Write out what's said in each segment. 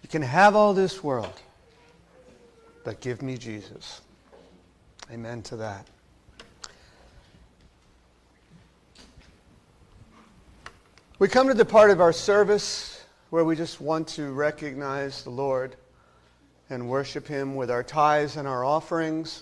You can have all this world, but give me Jesus. Amen to that. We come to the part of our service where we just want to recognize the Lord and worship Him with our tithes and our offerings.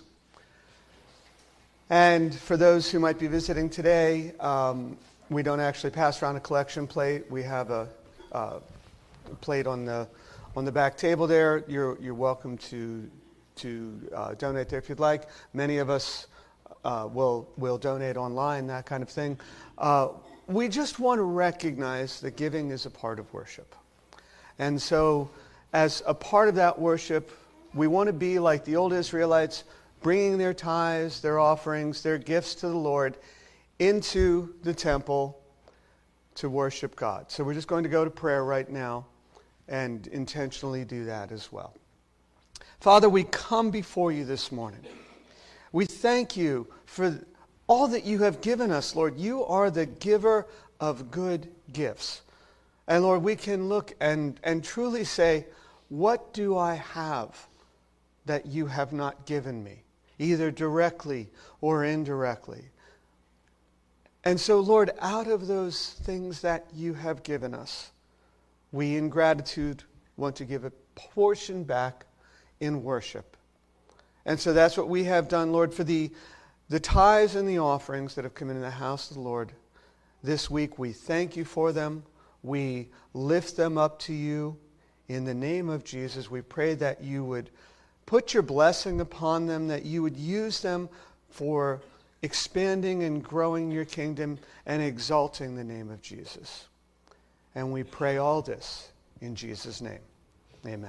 And for those who might be visiting today, we don't actually pass around a collection plate. We have a plate on the back table there. You're welcome to donate there if you'd like. Many of us will donate online, that kind of thing. We just want to recognize that giving is a part of worship. And so as a part of that worship, we want to be like the old Israelites, bringing their tithes, their offerings, their gifts to the Lord into the temple to worship God. So we're just going to go to prayer right now and intentionally do that as well. Father, we come before you this morning. We thank you for all that you have given us, Lord. You are the giver of good gifts. And Lord, we can look and truly say, what do I have that you have not given me, either directly or indirectly? And so, Lord, out of those things that you have given us, we in gratitude want to give a portion back in worship. And so that's what we have done, Lord, for the tithes and the offerings that have come into the house of the Lord this week. We thank you for them. We lift them up to you. In the name of Jesus, we pray that you would put your blessing upon them, that you would use them for expanding and growing your kingdom and exalting the name of Jesus. And we pray all this in Jesus' name. Amen.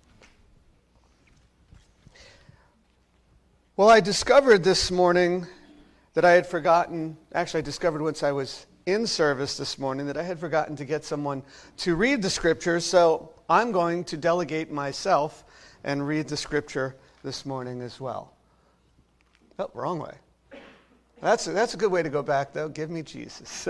Well, I discovered this morning that I had forgotten, actually I discovered once I was in service this morning that I had forgotten to get someone to read the scriptures, so I'm going to delegate myself and read the scripture this morning as well. Oh, wrong way. That's a good way to go back, though. Give me Jesus.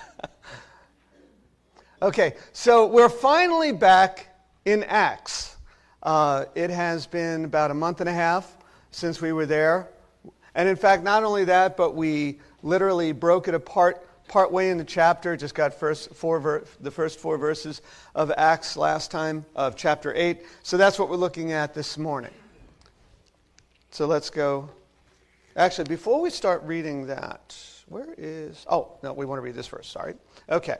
Okay, so we're finally back in Acts. It has been about a month and a half since we were there. And in fact, not only that, but we literally broke it apart partway in the chapter. Just got the first four verses of Acts last time, of chapter 8. So that's what we're looking at this morning. So let's go. Actually, before we start reading that, where is... Oh, no, we want to read this first. Sorry. Okay.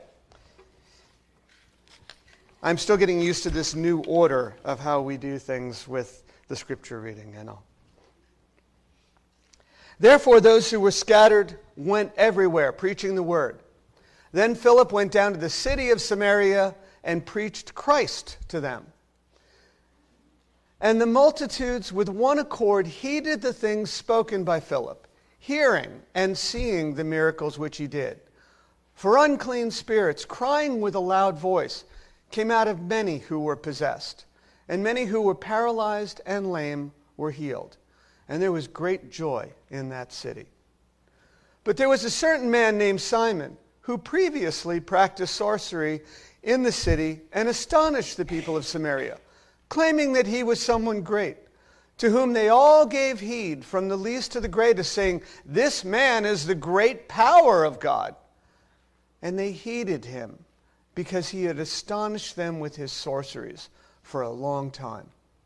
I'm still getting used to this new order of how we do things with the scripture reading and all. Therefore, those who were scattered went everywhere, preaching the word. Then Philip went down to the city of Samaria and preached Christ to them. And the multitudes with one accord heeded the things spoken by Philip, hearing and seeing the miracles which he did. For unclean spirits, crying with a loud voice, came out of many who were possessed, and many who were paralyzed and lame were healed. And there was great joy in that city. But there was a certain man named Simon, who previously practiced sorcery in the city and astonished the people of Samaria, claiming that he was someone great, to whom they all gave heed, from the least to the greatest, saying, "This man is the great power of God." And they heeded him, because he had astonished them with his sorceries for a long time.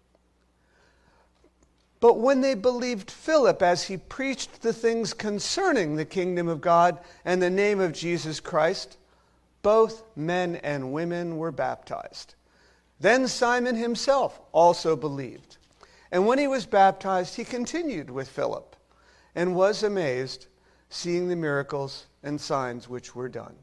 But when they believed Philip as he preached the things concerning the kingdom of God and the name of Jesus Christ, both men and women were baptized. Then Simon himself also believed. And when he was baptized, he continued with Philip and was amazed, seeing the miracles and signs which were done.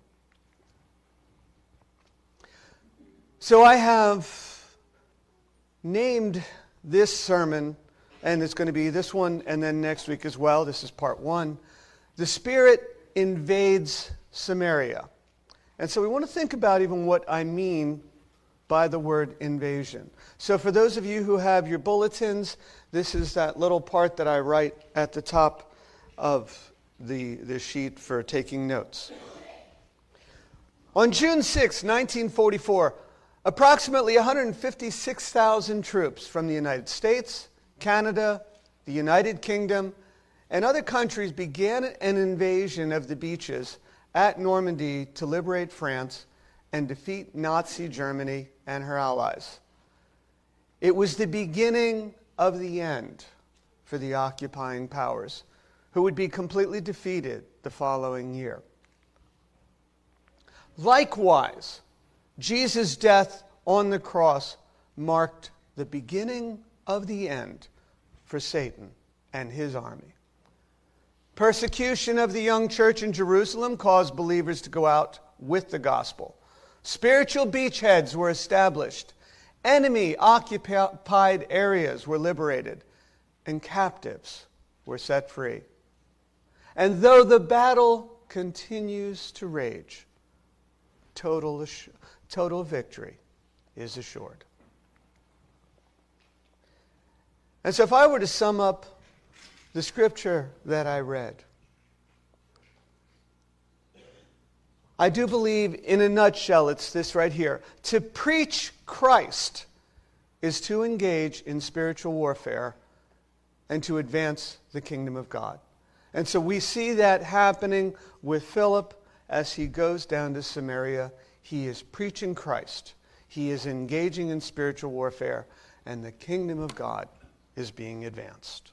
So I have named this sermon, and it's going to be this one and then next week as well. This is part 1. The Spirit invades Samaria. And so we want to think about even what I mean by the word invasion. So for those of you who have your bulletins, this is that little part that I write at the top of the sheet for taking notes. On June 6, 1944, Approximately 156,000 troops from the United States, Canada, the United Kingdom, and other countries began an invasion of the beaches at Normandy to liberate France and defeat Nazi Germany and her allies. It was the beginning of the end for the occupying powers, who would be completely defeated the following year. Likewise, Jesus' death on the cross marked the beginning of the end for Satan and his army. Persecution of the young church in Jerusalem caused believers to go out with the gospel. Spiritual beachheads were established. Enemy-occupied areas were liberated, and captives were set free. And though the battle continues to rage, total victory is assured. And so if I were to sum up the scripture that I read, I do believe in a nutshell it's this right here. To preach Christ is to engage in spiritual warfare and to advance the kingdom of God. And so we see that happening with Philip as he goes down to Samaria. He is preaching Christ. He is engaging in spiritual warfare, and the kingdom of God is being advanced.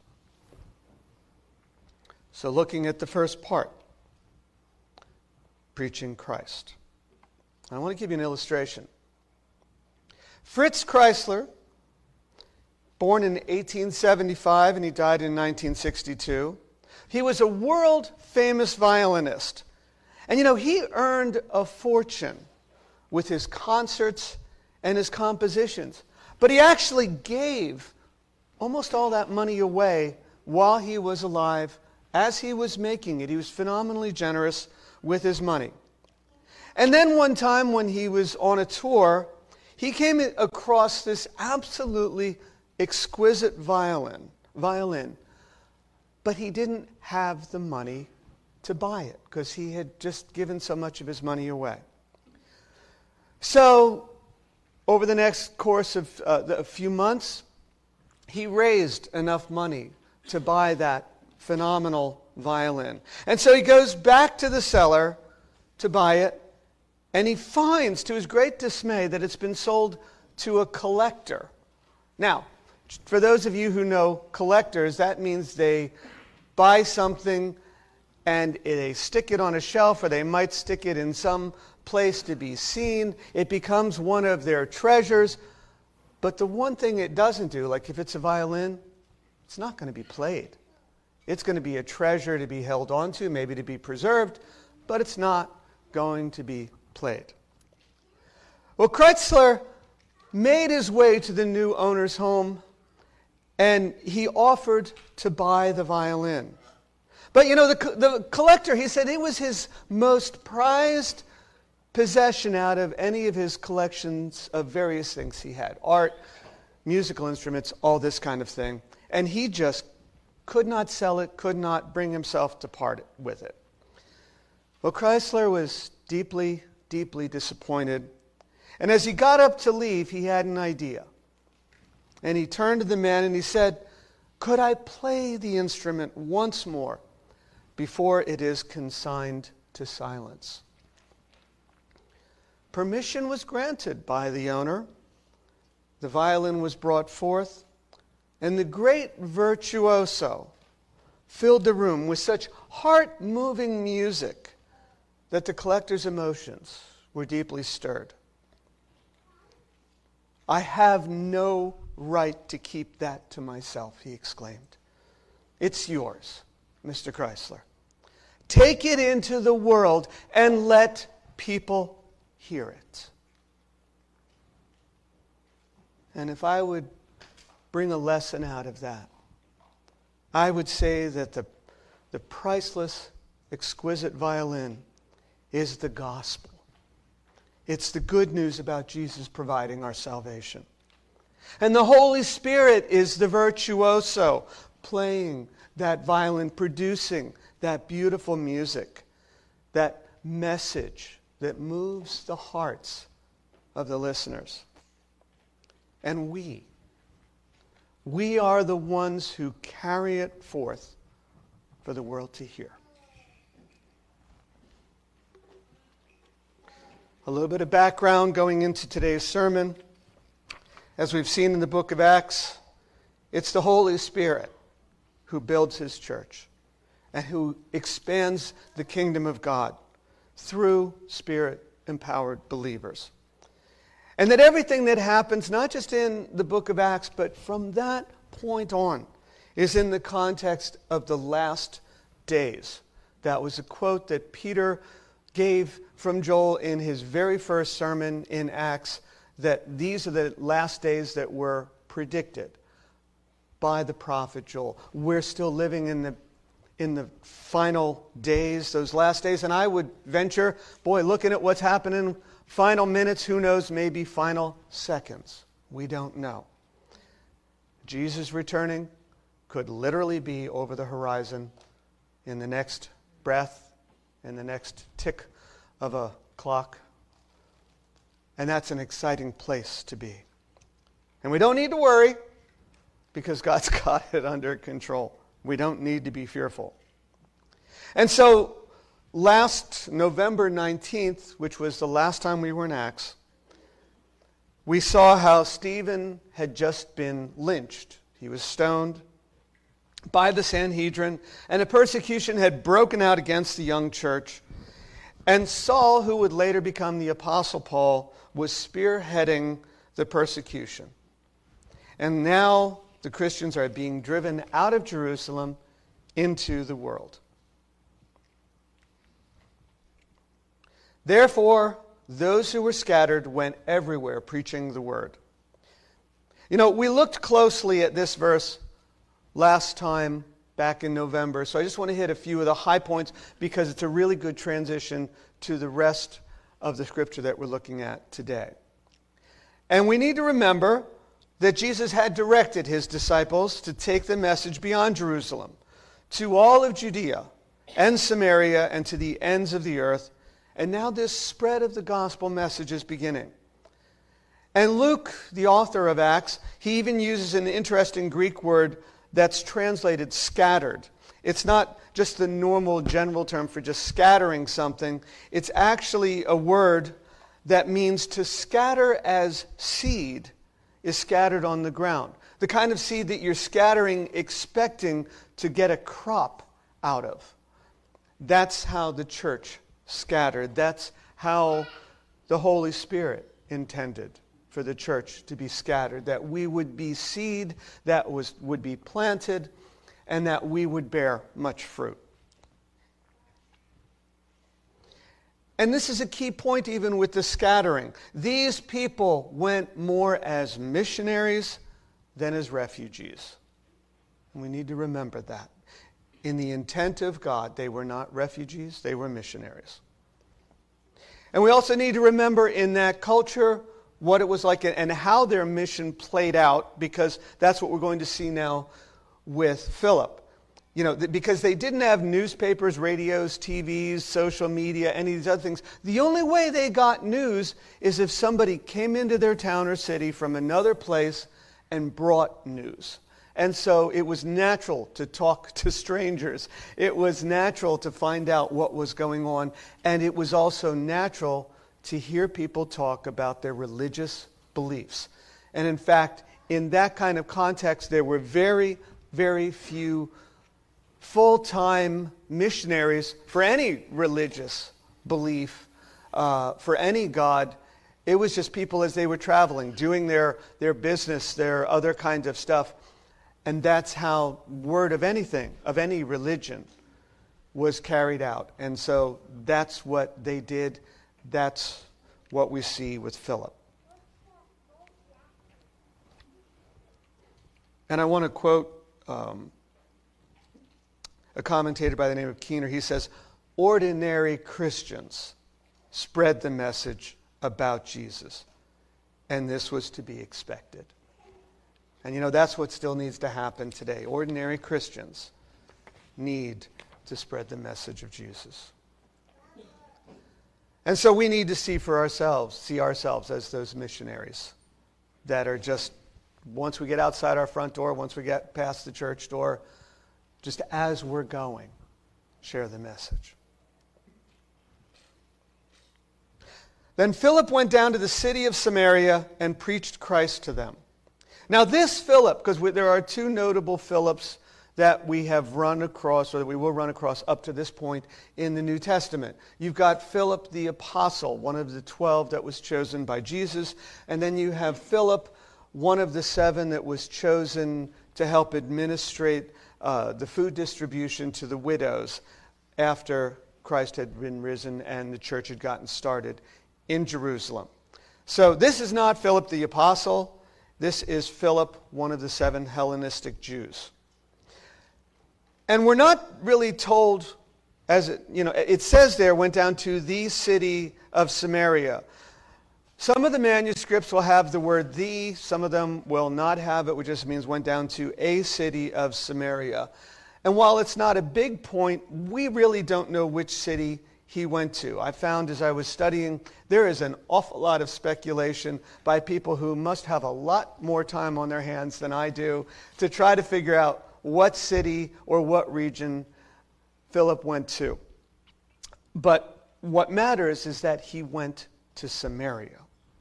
So looking at the first part, preaching Christ. I want to give you an illustration. Fritz Kreisler, born in 1875 and he died in 1962. He was a world-famous violinist. And you know, he earned a fortune with his concerts and his compositions. But he actually gave almost all that money away while he was alive as he was making it. He was phenomenally generous with his money. And then one time when he was on a tour, he came across this absolutely exquisite violin, but he didn't have the money to buy it because he had just given so much of his money away. So over the next course of a few months, he raised enough money to buy that phenomenal violin. And so he goes back to the cellar to buy it, and he finds, to his great dismay, that it's been sold to a collector. Now, for those of you who know collectors, that means they buy something and they stick it on a shelf, or they might stick it in some place to be seen. It becomes one of their treasures. But the one thing it doesn't do, like if it's a violin, it's not going to be played. It's going to be a treasure to be held onto, maybe to be preserved, but it's not going to be played. Well, Kreisler made his way to the new owner's home, and he offered to buy the violin. But you know, the collector, he said it was his most prized possession out of any of his collections of various things he had. Art, musical instruments, all this kind of thing. And he just could not sell it, could not bring himself to part with it. Well, Kreisler was deeply, deeply disappointed. And as he got up to leave, he had an idea. And he turned to the man and he said, "Could I play the instrument once more before it is consigned to silence?" Permission was granted by the owner. The violin was brought forth, and the great virtuoso filled the room with such heart-moving music that the collector's emotions were deeply stirred. "I have no right to keep that to myself," he exclaimed. "It's yours, Mr. Kreisler. Take it into the world and let people hear it." And if I would bring a lesson out of that, I would say that the priceless, exquisite violin is the gospel. It's the good news about Jesus providing our salvation. And the Holy Spirit is the virtuoso, playing that violin, producing that beautiful music, that message that moves the hearts of the listeners. And we are the ones who carry it forth for the world to hear. A little bit of background going into today's sermon. As we've seen in the book of Acts, it's the Holy Spirit who builds his church and who expands the kingdom of God through Spirit-empowered believers. And that everything that happens, not just in the book of Acts, but from that point on, is in the context of the last days. That was a quote that Peter gave from Joel in his very first sermon in Acts, that these are the last days that were predicted by the prophet Joel. We're still living in the final days, those last days, and I would venture, looking at what's happening, final minutes, who knows, maybe final seconds. We don't know. Jesus returning could literally be over the horizon in the next breath, in the next tick of a clock. And that's an exciting place to be. And we don't need to worry because God's got it under control. We don't need to be fearful. And so last November 19th, which was the last time we were in Acts, we saw how Stephen had just been lynched. He was stoned by the Sanhedrin, and a persecution had broken out against the young church. And Saul, who would later become the Apostle Paul, was spearheading the persecution. And now the Christians are being driven out of Jerusalem into the world. Therefore, those who were scattered went everywhere preaching the word. You know, we looked closely at this verse last time back in November, so I just want to hit a few of the high points because it's a really good transition to the rest of the scripture that we're looking at today. And we need to remember that Jesus had directed his disciples to take the message beyond Jerusalem, to all of Judea and Samaria and to the ends of the earth. And now this spread of the gospel message is beginning. And Luke, the author of Acts, he even uses an interesting Greek word that's translated scattered. It's not just the normal general term for just scattering something. It's actually a word that means to scatter as seed is scattered on the ground. The kind of seed that you're scattering expecting to get a crop out of. That's how the church scattered. That's how the Holy Spirit intended for the church to be scattered. That we would be seed that would be planted and that we would bear much fruit. And this is a key point even with the scattering. These people went more as missionaries than as refugees. And we need to remember that. In the intent of God, they were not refugees, they were missionaries. And we also need to remember in that culture what it was like and how their mission played out, because that's what we're going to see now with Philip. You know, because they didn't have newspapers, radios, TVs, social media, any of these other things. The only way they got news is if somebody came into their town or city from another place and brought news. And so it was natural to talk to strangers. It was natural to find out what was going on. And it was also natural to hear people talk about their religious beliefs. And in fact, in that kind of context, there were very, very few full-time missionaries for any religious belief, for any God. It was just people as they were traveling, doing their business, their other kinds of stuff. And that's how word of anything, of any religion, was carried out. And so that's what they did. That's what we see with Philip. And I want to quote a commentator by the name of Keener. He says, ordinary Christians spread the message about Jesus. And this was to be expected. And you know, that's what still needs to happen today. Ordinary Christians need to spread the message of Jesus. And so we need to see ourselves as those missionaries that are just, once we get outside our front door, once we get past the church door, just as we're going, share the message. Then Philip went down to the city of Samaria and preached Christ to them. Now this Philip, because there are two notable Philips that we have run across, or that we will run across up to this point in the New Testament. You've got Philip the Apostle, one of the 12 that was chosen by Jesus, and then you have Philip, one of the 7 that was chosen to help administrate the food distribution to the widows after Christ had been risen and the church had gotten started in Jerusalem. So this is not Philip the Apostle. This is Philip, one of the 7 Hellenistic Jews. And we're not really told, it says there, went down to the city of Samaria. Some of the manuscripts will have the word the, some of them will not have it, which just means went down to a city of Samaria. And while it's not a big point, we really don't know which city he went to. I found as I was studying, there is an awful lot of speculation by people who must have a lot more time on their hands than I do to try to figure out what city or what region Philip went to. But what matters is that he went to Samaria.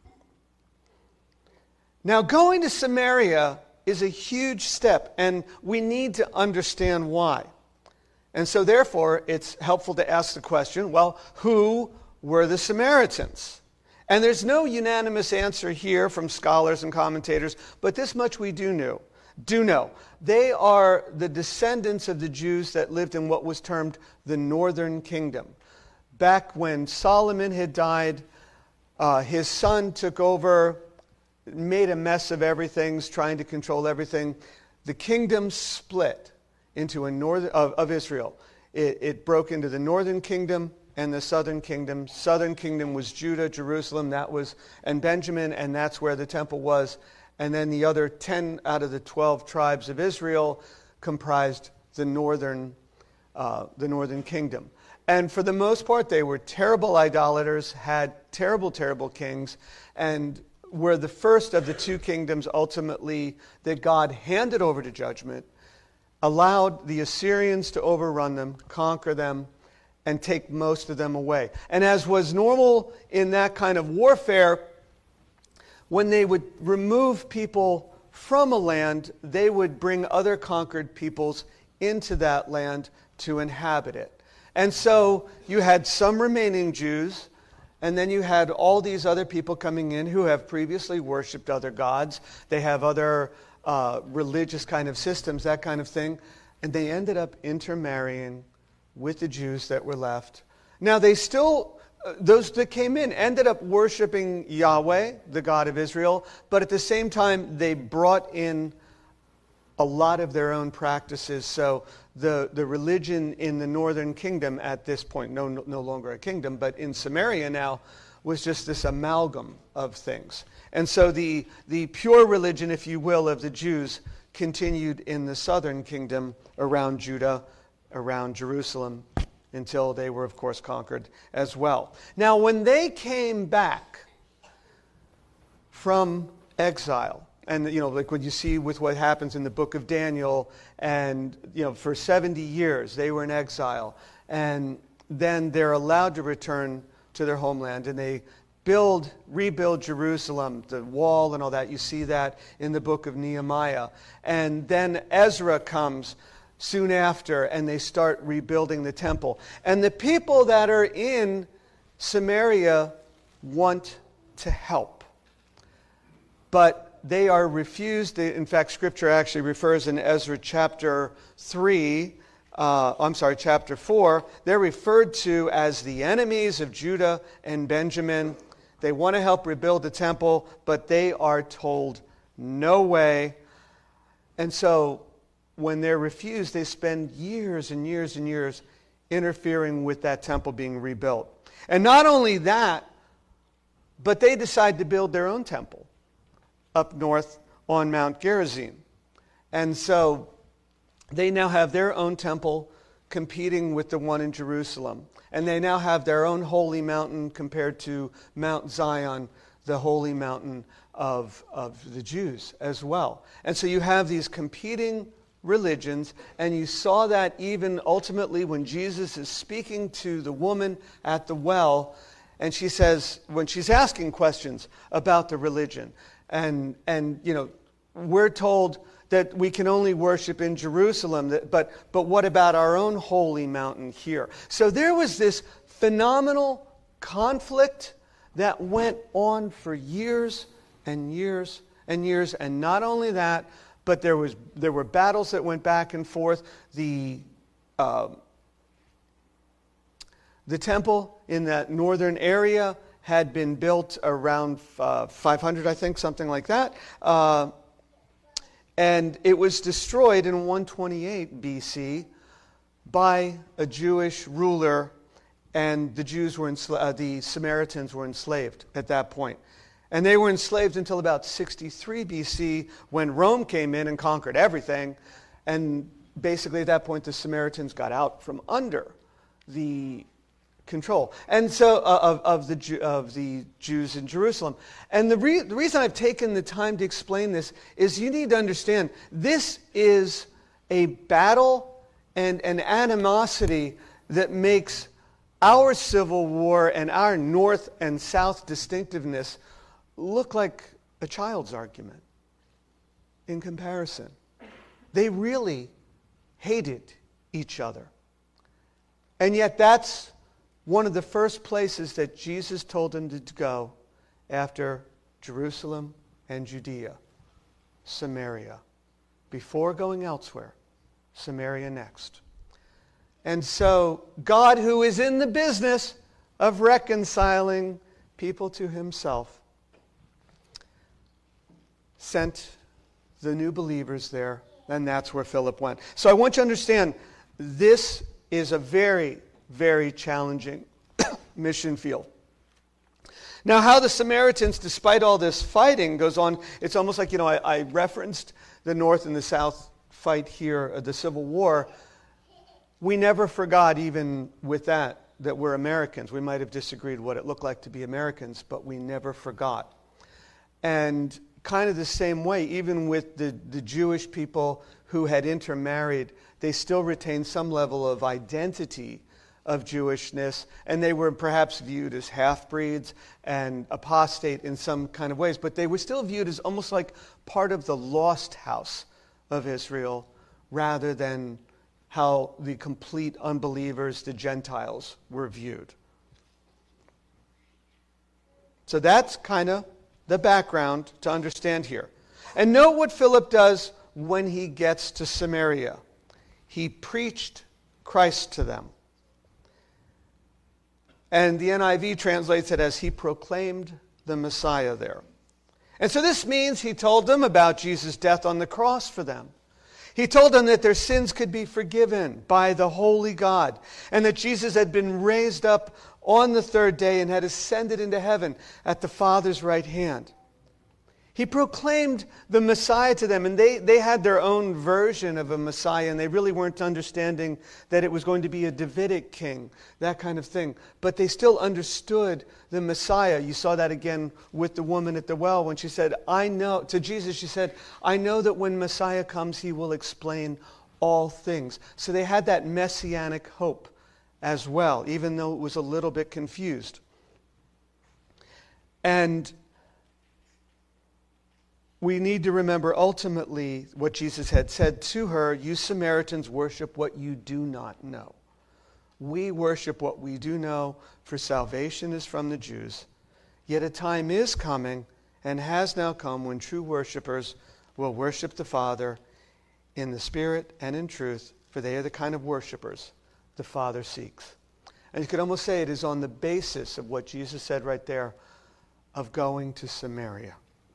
Now, going to Samaria is a huge step, and we need to understand why. And so, therefore, it's helpful to ask the question, well, who were the Samaritans? And there's no unanimous answer here from scholars and commentators, but this much we do know. They are the descendants of the Jews that lived in what was termed the Northern Kingdom. Back when Solomon had died, his son took over, made a mess of everything, trying to control everything. The kingdom split into of Israel. It broke into the Northern Kingdom and the Southern Kingdom. Southern Kingdom was Judah, Jerusalem, and Benjamin, and that's where the temple was. And then the other 10 out of the 12 tribes of Israel comprised the northern kingdom. And for the most part, they were terrible idolaters, had terrible, terrible kings, and were the first of the 2 kingdoms ultimately that God handed over to judgment, allowed the Assyrians to overrun them, conquer them, and take most of them away. And as was normal in that kind of warfare, when they would remove people from a land, they would bring other conquered peoples into that land to inhabit it. And so you had some remaining Jews, and then you had all these other people coming in who have previously worshipped other gods. They have other religious kind of systems, that kind of thing. And they ended up intermarrying with the Jews that were left. Now they still... those that came in ended up worshiping Yahweh, the God of Israel, but at the same time, they brought in a lot of their own practices. So the religion in the Northern Kingdom at this point, no longer a kingdom, but in Samaria now, was just this amalgam of things. And so the pure religion, if you will, of the Jews continued in the Southern Kingdom around Judah, around Jerusalem, until they were, of course, conquered as well. Now, when they came back from exile, and, like what you see with what happens in the book of Daniel, and, for 70 years they were in exile, and then they're allowed to return to their homeland, and they rebuild Jerusalem, the wall and all that. You see that in the book of Nehemiah. And then Ezra comes soon after, and they start rebuilding the temple. And the people that are in Samaria want to help, but they are refused. In fact, Scripture actually refers in Ezra chapter 4, they're referred to as the enemies of Judah and Benjamin. They want to help rebuild the temple, but they are told, no way. And so when they're refused, they spend years and years and years interfering with that temple being rebuilt. And not only that, but they decide to build their own temple up north on Mount Gerizim. And so they now have their own temple competing with the one in Jerusalem. And they now have their own holy mountain compared to Mount Zion, the holy mountain of the Jews as well. And so you have these competing religions, and you saw that even ultimately when Jesus is speaking to the woman at the well, and she says, when she's asking questions about the religion, and we're told that we can only worship in Jerusalem, but what about our own holy mountain here? So there was this phenomenal conflict that went on for years and years and years, and not only that, but there were battles that went back and forth. The temple in that northern area had been built around 500, I think, something like that. And it was destroyed in 128 BC by a Jewish ruler, and the Samaritans were enslaved at that point. And they were enslaved until about 63 BC when Rome came in and conquered everything. And basically at that point the Samaritans got out from under the control and so of the Jews in Jerusalem. And the reason I've taken the time to explain this is you need to understand this is a battle and an animosity that makes our Civil War and our North and South distinctiveness look like a child's argument in comparison. They really hated each other. And yet that's one of the first places that Jesus told them to go after Jerusalem and Judea, Samaria. Before going elsewhere, Samaria next. And so God, who is in the business of reconciling people to himself, sent the new believers there, and that's where Philip went. So I want you to understand, this is a very, very challenging mission field. Now, how the Samaritans, despite all this fighting, goes on, it's almost like, I referenced the North and the South fight here, the Civil War. We never forgot, even with that we're Americans. We might have disagreed what it looked like to be Americans, but we never forgot. And kind of the same way, even with the Jewish people who had intermarried, they still retained some level of identity of Jewishness, and they were perhaps viewed as half-breeds and apostate in some kind of ways, but they were still viewed as almost like part of the lost house of Israel, rather than how the complete unbelievers, the Gentiles, were viewed. So that's kind of the background to understand here. And note what Philip does when he gets to Samaria. He preached Christ to them. And the NIV translates it as he proclaimed the Messiah there. And so this means he told them about Jesus' death on the cross for them. He told them that their sins could be forgiven by the holy God, and that Jesus had been raised up on the third day and had ascended into heaven at the Father's right hand. He proclaimed the Messiah to them, and they had their own version of a Messiah, and they really weren't understanding that it was going to be a Davidic king, that kind of thing. But they still understood the Messiah. You saw that again with the woman at the well when she said, to Jesus she said, I know that when Messiah comes, he will explain all things. So they had that messianic hope as well, even though it was a little bit confused. And we need to remember ultimately what Jesus had said to her, you Samaritans worship what you do not know. We worship what we do know, for salvation is from the Jews. Yet a time is coming, and has now come, when true worshipers will worship the Father in the Spirit and in truth, for they are the kind of worshipers the Father seeks. And you could almost say it is on the basis of what Jesus said right there, of going to Samaria.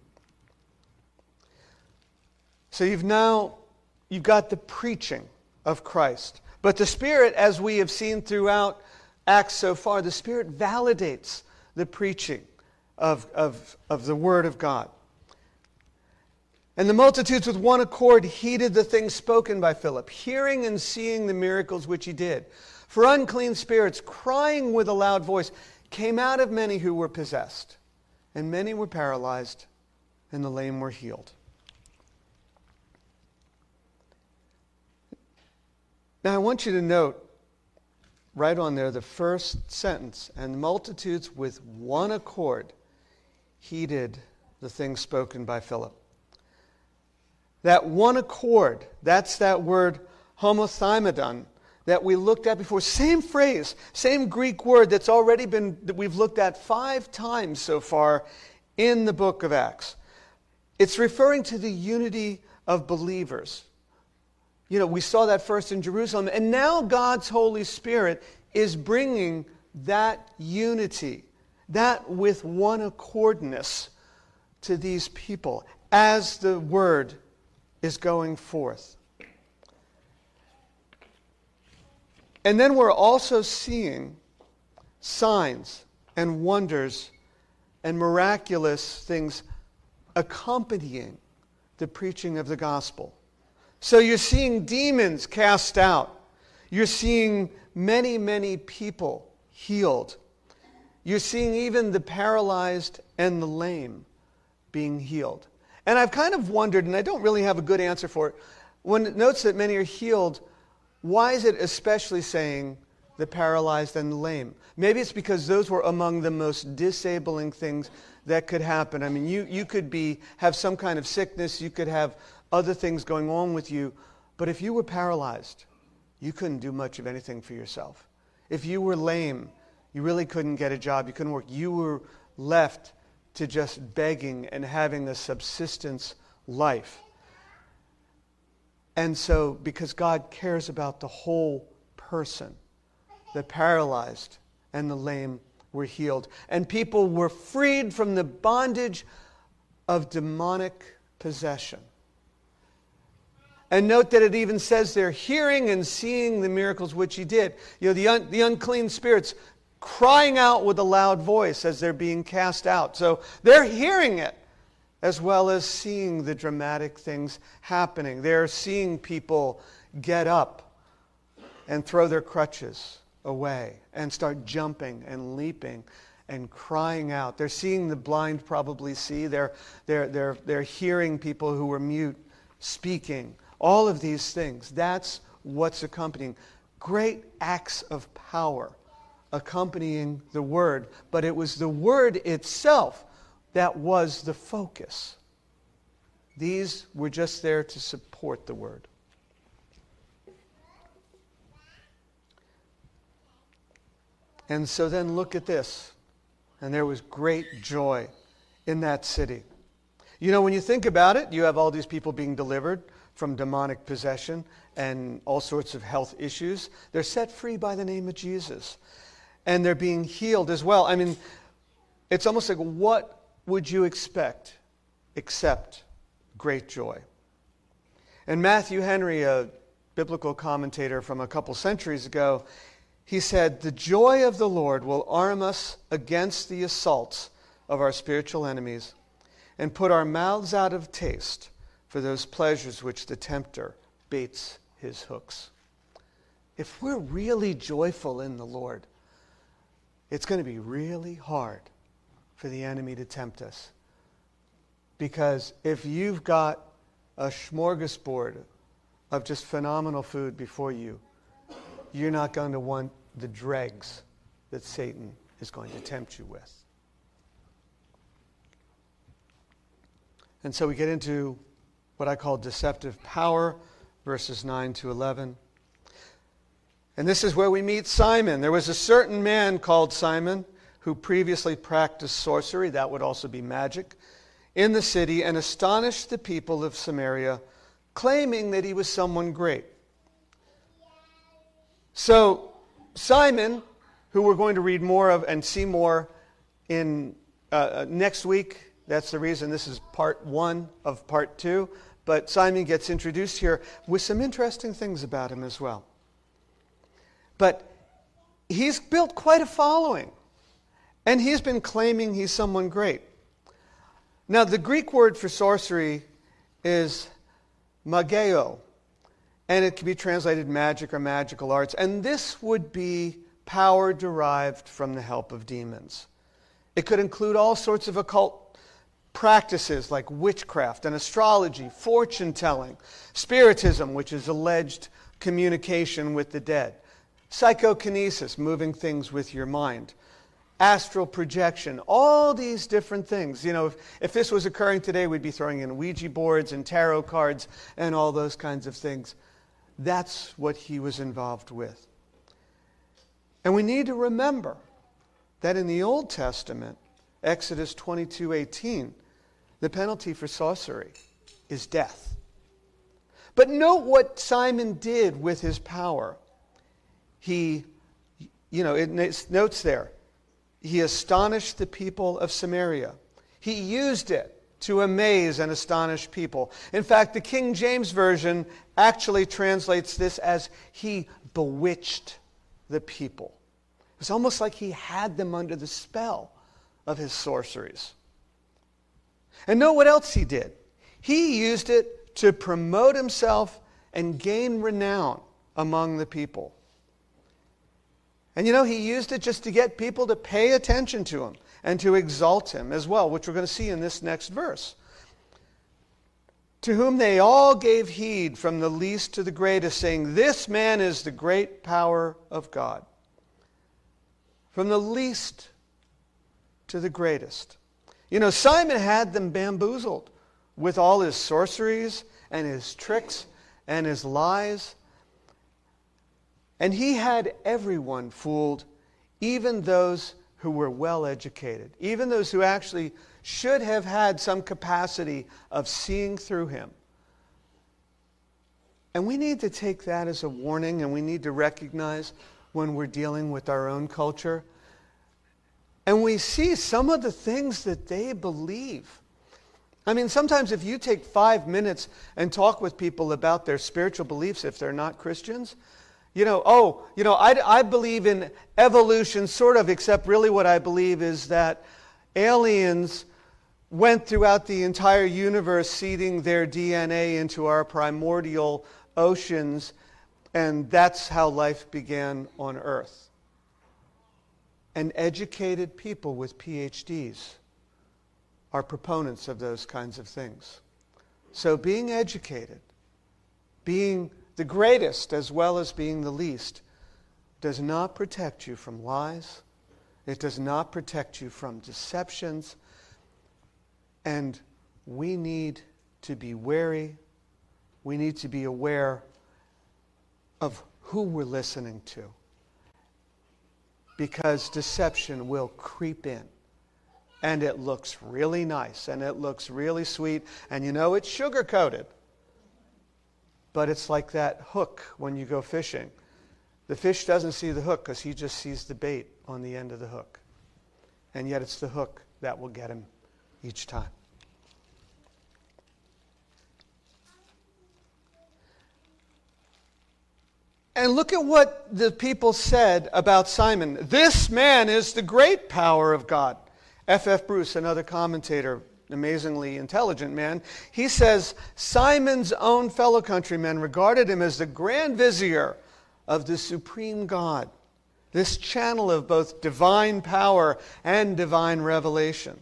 So you've got the preaching of Christ. But the Spirit, as we have seen throughout Acts so far, the Spirit validates the preaching of the Word of God. And the multitudes with one accord heeded the things spoken by Philip, hearing and seeing the miracles which he did. For unclean spirits, crying with a loud voice, came out of many who were possessed, and many were paralyzed, and the lame were healed. Now I want you to note right on there the first sentence, and the multitudes with one accord heeded the things spoken by Philip. That one accord, that's that word homothymadon that we looked at before. Same phrase, same Greek word that we've looked at 5 times so far in the book of Acts. It's referring to the unity of believers. You know, we saw that first in Jerusalem, and now God's Holy Spirit is bringing that unity, that with one accordness to these people as the word is going forth. And then we're also seeing signs and wonders and miraculous things accompanying the preaching of the gospel. So you're seeing demons cast out. You're seeing many, many people healed. You're seeing even the paralyzed and the lame being healed. And I've kind of wondered, and I don't really have a good answer for it, when it notes that many are healed, why is it especially saying the paralyzed and the lame? Maybe it's because those were among the most disabling things that could happen. I mean, you could have some kind of sickness, you could have other things going on with you, but if you were paralyzed, you couldn't do much of anything for yourself. If you were lame, you really couldn't get a job, you couldn't work. You were left to just begging and having a subsistence life. And so, because God cares about the whole person, the paralyzed and the lame were healed. And people were freed from the bondage of demonic possession. And note that it even says they're hearing and seeing the miracles which he did. You know, the unclean spirits crying out with a loud voice as they're being cast out. So they're hearing it as well as seeing the dramatic things happening. They're seeing people get up and throw their crutches away and start jumping and leaping and crying out. They're seeing the blind probably see. They're hearing people who were mute speaking. All of these things, that's what's accompanying. Great acts of power accompanying the word, but it was the word itself that was the focus. These were just there to support the word. And so then look at this. And there was great joy in that city. You know, when you think about it, you have all these people being delivered from demonic possession and all sorts of health issues. They're set free by the name of Jesus. And they're being healed as well. I mean, it's almost like, what would you expect except great joy? And Matthew Henry, a biblical commentator from a couple centuries ago, he said, "The joy of the Lord will arm us against the assaults of our spiritual enemies and put our mouths out of taste for those pleasures which the tempter baits his hooks." If we're really joyful in the Lord, it's going to be really hard for the enemy to tempt us. Because if you've got a smorgasbord of just phenomenal food before you, you're not going to want the dregs that Satan is going to tempt you with. And so we get into what I call deceptive power, verses 9 to 11. And this is where we meet Simon. There was a certain man called Simon who previously practiced sorcery, that would also be magic, in the city, and astonished the people of Samaria, claiming that he was someone great. So Simon, who we're going to read more of and see more in next week, that's the reason this is part 1 of part 2, but Simon gets introduced here with some interesting things about him as well. But he's built quite a following, and he's been claiming he's someone great. Now, the Greek word for sorcery is mageo, and it can be translated magic or magical arts. And this would be power derived from the help of demons. It could include all sorts of occult practices like witchcraft and astrology, fortune-telling, spiritism, which is alleged communication with the dead, psychokinesis, moving things with your mind, astral projection, all these different things. You know, if this was occurring today, we'd be throwing in Ouija boards and tarot cards and all those kinds of things. That's what he was involved with. And we need to remember that in the Old Testament, Exodus 22:18, the penalty for sorcery is death. But note what Simon did with his power. It notes there, he astonished the people of Samaria. He used it to amaze and astonish people. In fact, the King James Version actually translates this as he bewitched the people. It's almost like he had them under the spell of his sorceries. And note what else he did. He used it to promote himself and gain renown among the people. And he used it just to get people to pay attention to him and to exalt him as well, which we're going to see in this next verse. To whom they all gave heed, from the least to the greatest, saying, "This man is the great power of God." From the least to the greatest. Simon had them bamboozled with all his sorceries and his tricks and his lies. And he had everyone fooled, even those who were well educated, even those who actually should have had some capacity of seeing through him. And we need to take that as a warning, and we need to recognize when we're dealing with our own culture. And we see some of the things that they believe. I mean, sometimes if you take 5 minutes and talk with people about their spiritual beliefs, if they're not Christians, I believe in evolution, sort of, except really what I believe is that aliens went throughout the entire universe seeding their DNA into our primordial oceans, and that's how life began on Earth. And educated people with PhDs are proponents of those kinds of things. So being educated, being the greatest as well as being the least, does not protect you from lies. It does not protect you from deceptions. And we need to be wary. We need to be aware of who we're listening to. Because deception will creep in. And it looks really nice. And it looks really sweet. And it's sugar-coated. But it's like that hook when you go fishing. The fish doesn't see the hook because he just sees the bait on the end of the hook. And yet it's the hook that will get him each time. And look at what the people said about Simon. This man is the great power of God. F.F. Bruce, another commentator, amazingly intelligent man, he says, Simon's own fellow countrymen regarded him as the grand vizier of the supreme God, this channel of both divine power and divine revelation.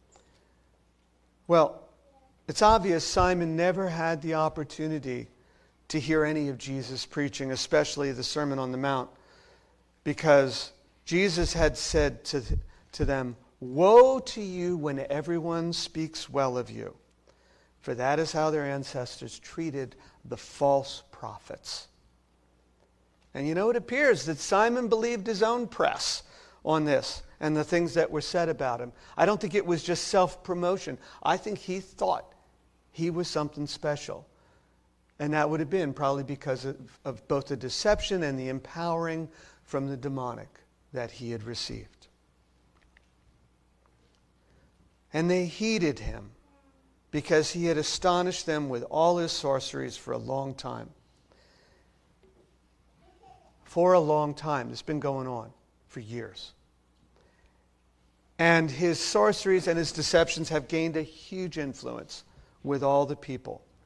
Well, it's obvious Simon never had the opportunity to hear any of Jesus' preaching, especially the Sermon on the Mount, because Jesus had said to them, "Woe to you when everyone speaks well of you, for that is how their ancestors treated the false prophets." And it appears that Simon believed his own press on this and the things that were said about him. I don't think it was just self-promotion. I think he thought he was something special. And that would have been probably because of both the deception and the empowering from the demonic that he had received. And they heeded him because he had astonished them with all his sorceries for a long time. For a long time. It's been going on for years. And his sorceries and his deceptions have gained a huge influence with all the people.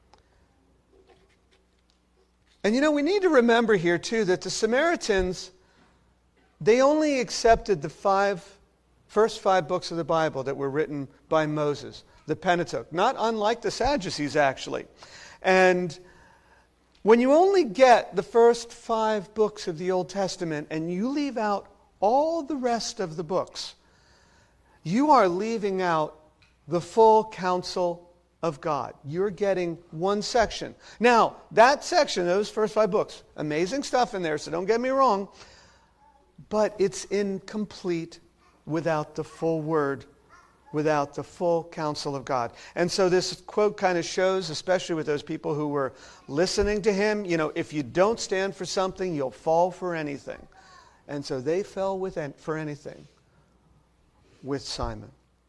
And we need to remember here too that the Samaritans, they only accepted the first five books of the Bible that were written by Moses, the Pentateuch, not unlike the Sadducees actually. And when you only get the first 5 books of the Old Testament and you leave out all the rest of the books, you are leaving out the full counsel of God. You're getting one section. Now, that section, those first 5 books, amazing stuff in there, so don't get me wrong, but it's incomplete without the full word, without the full counsel of God. And so this quote kind of shows, especially with those people who were listening to him, if you don't stand for something, you'll fall for anything. And so they fell for anything with Simon.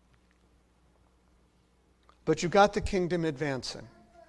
But you got the kingdom advancing.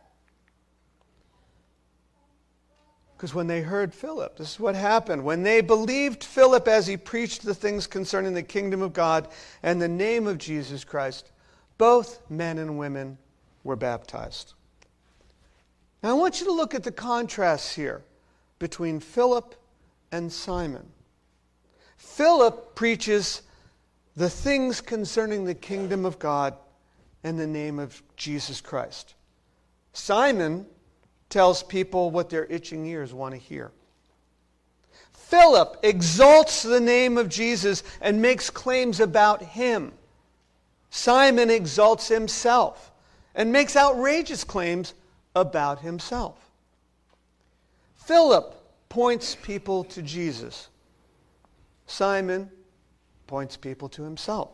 Because when they heard Philip, this is what happened. When they believed Philip as he preached the things concerning the kingdom of God and the name of Jesus Christ, both men and women were baptized. Now I want you to look at the contrasts here between Philip and Simon. Philip preaches the things concerning the kingdom of God and the name of Jesus Christ. Simon tells people what their itching ears want to hear. Philip exalts the name of Jesus and makes claims about him. Simon exalts himself and makes outrageous claims about himself. Philip points people to Jesus. Simon points people to himself.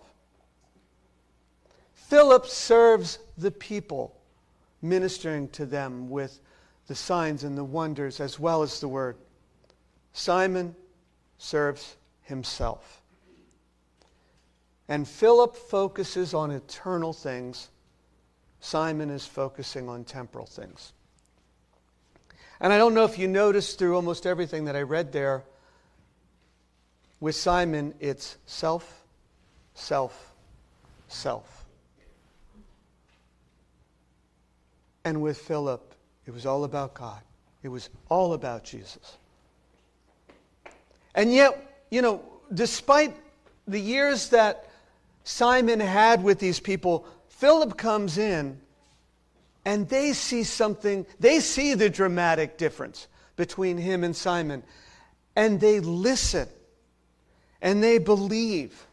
Philip serves the people, ministering to them with the signs and the wonders as well as the word. Simon serves himself. And Philip focuses on eternal things. Simon is focusing on temporal things. And I don't know if you noticed through almost everything that I read there, with Simon it's self, self, self. And with Philip, it was all about God. It was all about Jesus. And yet, despite the years that Simon had with these people, Philip comes in and they see something, they see the dramatic difference between him and Simon. And they listen and they believe.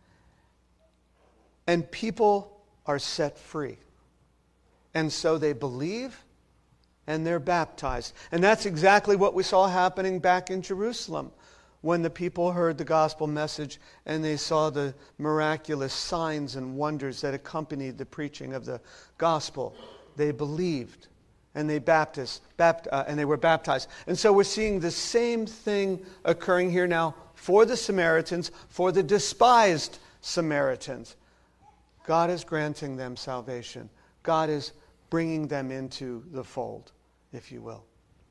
And people are set free. And so they believe and they're baptized. And that's exactly what we saw happening back in Jerusalem when the people heard the gospel message and they saw the miraculous signs and wonders that accompanied the preaching of the gospel. They believed and they were baptized. And so we're seeing the same thing occurring here now for the Samaritans, for the despised Samaritans. God is granting them salvation. God is bringing them into the fold, if you will.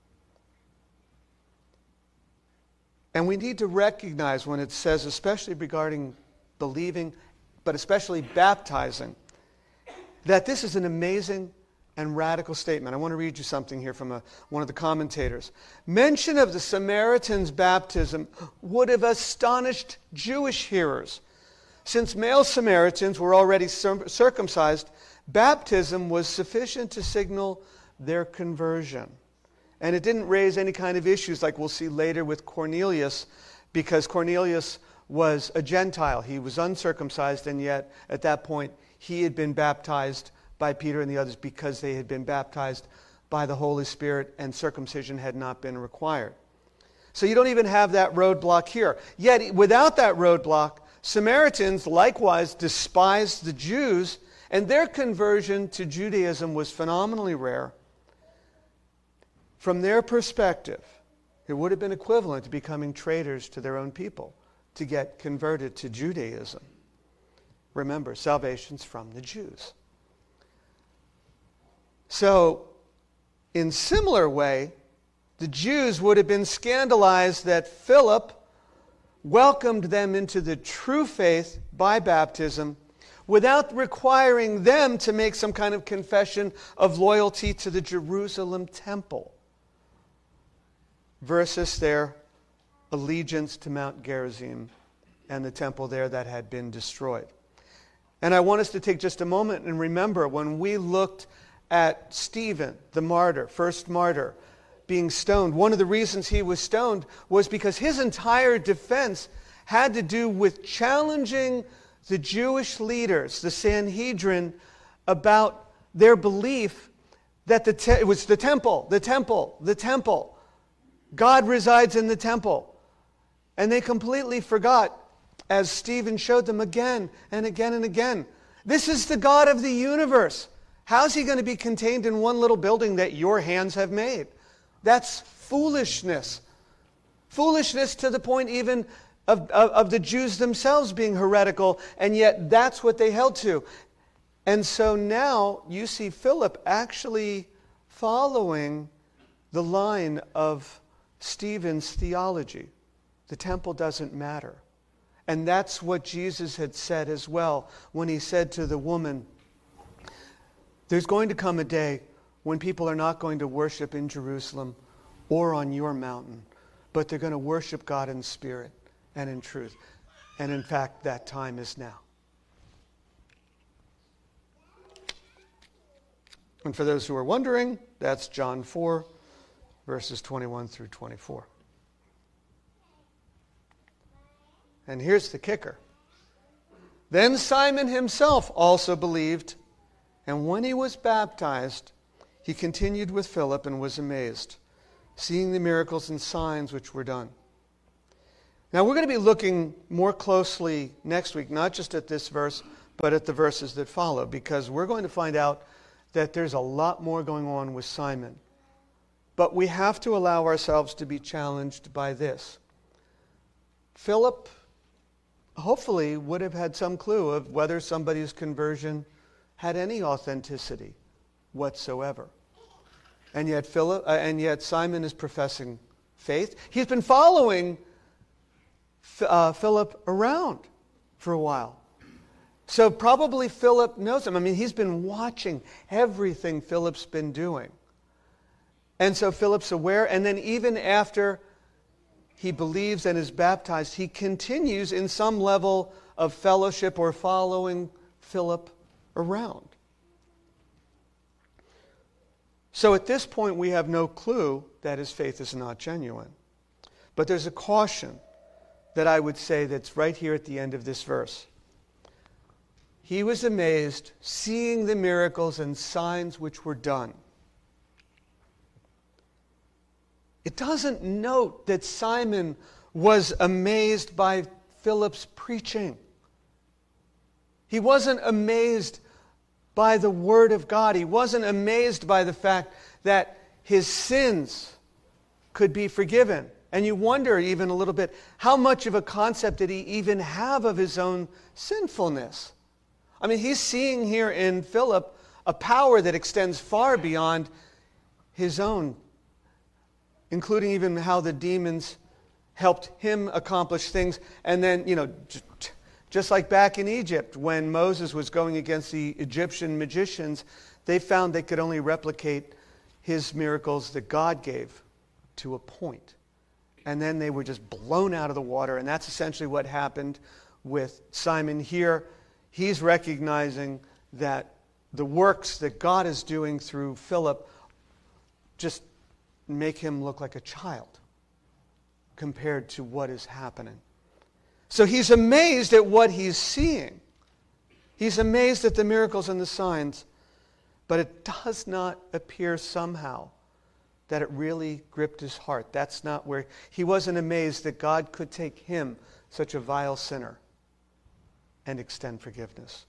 And we need to recognize when it says, especially regarding believing, but especially baptizing, that this is an amazing and radical statement. I want to read you something here from one of the commentators. Mention of the Samaritan's baptism would have astonished Jewish hearers. Since male Samaritans were already circumcised, baptism was sufficient to signal their conversion. And it didn't raise any kind of issues like we'll see later with Cornelius, because Cornelius was a Gentile. He was uncircumcised, and yet at that point he had been baptized by Peter and the others because they had been baptized by the Holy Spirit and circumcision had not been required. So you don't even have that roadblock here. Yet without that roadblock, Samaritans likewise despised the Jews, and their conversion to Judaism was phenomenally rare. From their perspective, it would have been equivalent to becoming traitors to their own people to get converted to Judaism. Remember, salvation's from the Jews. So, in similar way, the Jews would have been scandalized that Philip welcomed them into the true faith by baptism without requiring them to make some kind of confession of loyalty to the Jerusalem temple. versus their allegiance to Mount Gerizim and the temple there that had been destroyed. And I want us to take just a moment and remember when we looked at Stephen, the martyr, first martyr, being stoned. One of the reasons he was stoned was because his entire defense had to do with challenging the Jewish leaders, the Sanhedrin, about their belief that it was the temple. God resides in the temple. And they completely forgot, as Stephen showed them again and again and again, this is the God of the universe. How's he going to be contained in one little building that your hands have made? That's foolishness. Foolishness to the point even of the Jews themselves being heretical, and yet that's what they held to. And so now you see Philip actually following the line of Stephen's theology. The temple doesn't matter. And that's what Jesus had said as well when he said to the woman, there's going to come a day when people are not going to worship in Jerusalem or on your mountain, but they're going to worship God in spirit and in truth. And in fact, that time is now. And for those who are wondering, that's John 4, verses 21 through 24. And here's the kicker. Then Simon himself also believed, and when he was baptized, he continued with Philip and was amazed, seeing the miracles and signs which were done. Now we're going to be looking more closely next week, not just at this verse, but at the verses that follow, because we're going to find out that there's a lot more going on with Simon. But we have to allow ourselves to be challenged by this. Philip hopefully would have had some clue of whether somebody's conversion had any authenticity whatsoever. And yet Simon is professing faith. He's been following Philip around for a while. So probably Philip knows him. I mean, he's been watching everything Philip's been doing. And so Philip's aware, and then even after he believes and is baptized, he continues in some level of fellowship or following Philip around. So at this point, we have no clue that his faith is not genuine. But there's a caution that I would say that's right here at the end of this verse. He was amazed, seeing the miracles and signs which were done. It doesn't note that Simon was amazed by Philip's preaching. He wasn't amazed by the Word of God. He wasn't amazed by the fact that his sins could be forgiven. And you wonder even a little bit, how much of a concept did he even have of his own sinfulness? I mean, he's seeing here in Philip a power that extends far beyond his own, including even how the demons helped him accomplish things. And then, just like back in Egypt, when Moses was going against the Egyptian magicians, they found they could only replicate his miracles that God gave to a point. And then they were just blown out of the water. And that's essentially what happened with Simon here. He's recognizing that the works that God is doing through Philip just make him look like a child compared to what is happening. So he's amazed at what he's seeing. He's amazed at the miracles and the signs, but it does not appear somehow that it really gripped his heart. That's not where he wasn't amazed that God could take him, such a vile sinner, and extend forgiveness.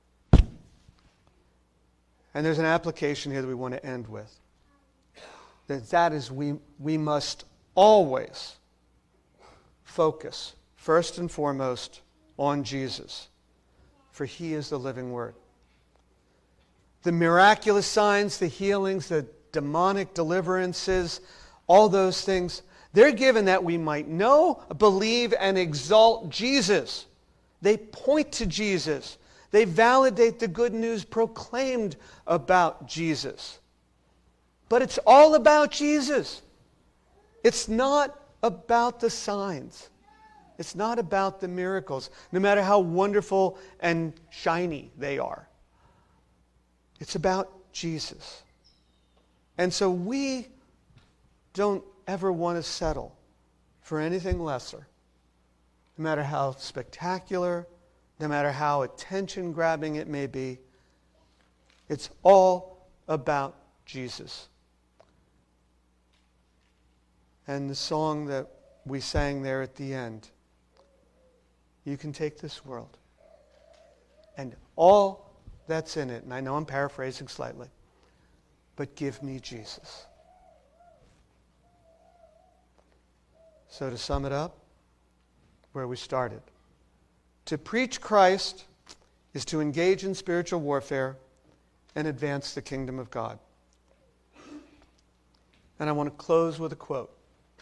And there's an application here that we want to end with. That is, we must always focus, first and foremost, on Jesus, for he is the living Word. The miraculous signs, the healings, the demonic deliverances, all those things, they're given that we might know, believe, and exalt Jesus. They point to Jesus. They validate the good news proclaimed about Jesus. But it's all about Jesus. It's not about the signs. It's not about the miracles, no matter how wonderful and shiny they are. It's about Jesus. And so we don't ever want to settle for anything lesser, no matter how spectacular, no matter how attention-grabbing it may be. It's all about Jesus. And the song that we sang there at the end, you can take this world and all that's in it, and I know I'm paraphrasing slightly, but give me Jesus. So to sum it up, where we started, to preach Christ is to engage in spiritual warfare and advance the kingdom of God. And I want to close with a quote.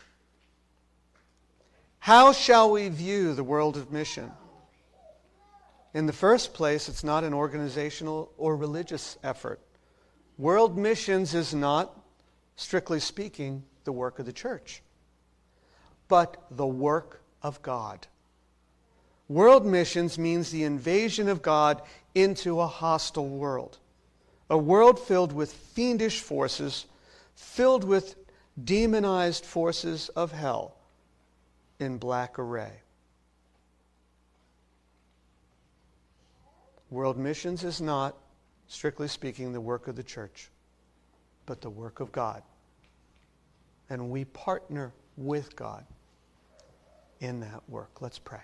How shall we view the world of mission? In the first place, it's not an organizational or religious effort. World missions is not, strictly speaking, the work of the church, but the work of God. World missions means the invasion of God into a hostile world. A world filled with fiendish forces, filled with demonized forces of hell in black array. World missions is not, strictly speaking, the work of the church, but the work of God. And we partner with God in that work. Let's pray.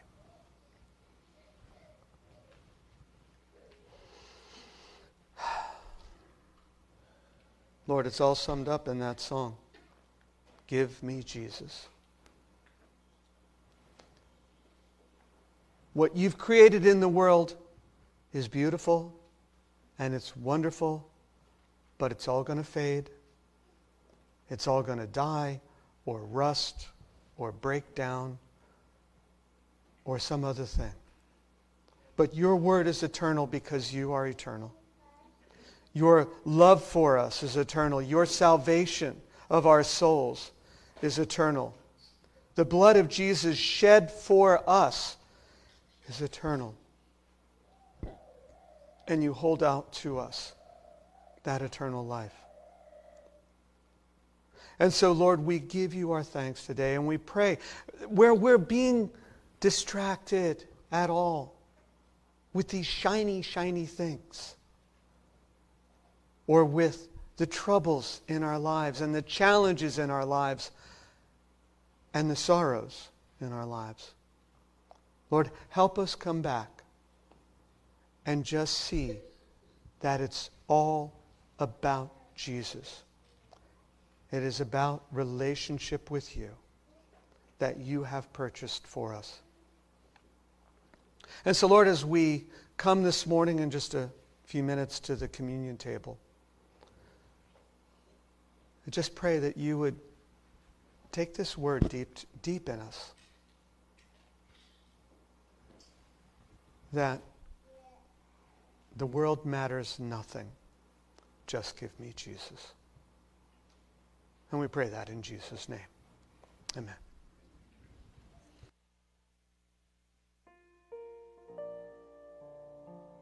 Lord, it's all summed up in that song. Give me Jesus. What you've created in the world is beautiful and it's wonderful, but it's all going to fade. It's all going to die or rust or break down or some other thing. But your word is eternal because you are eternal. Your love for us is eternal. Your salvation of our souls is eternal. The blood of Jesus shed for us is eternal. And you hold out to us that eternal life. And so, Lord, we give you our thanks today, and we pray where we're being distracted at all with these shiny, shiny things, or with the troubles in our lives and the challenges in our lives and the sorrows in our lives. Lord, help us come back and just see that it's all about Jesus. It is about relationship with you that you have purchased for us. And so, Lord, as we come this morning in just a few minutes to the communion table, I just pray that you would take this word deep in us. That the world matters nothing. Just give me Jesus. And we pray that in Jesus' name. Amen.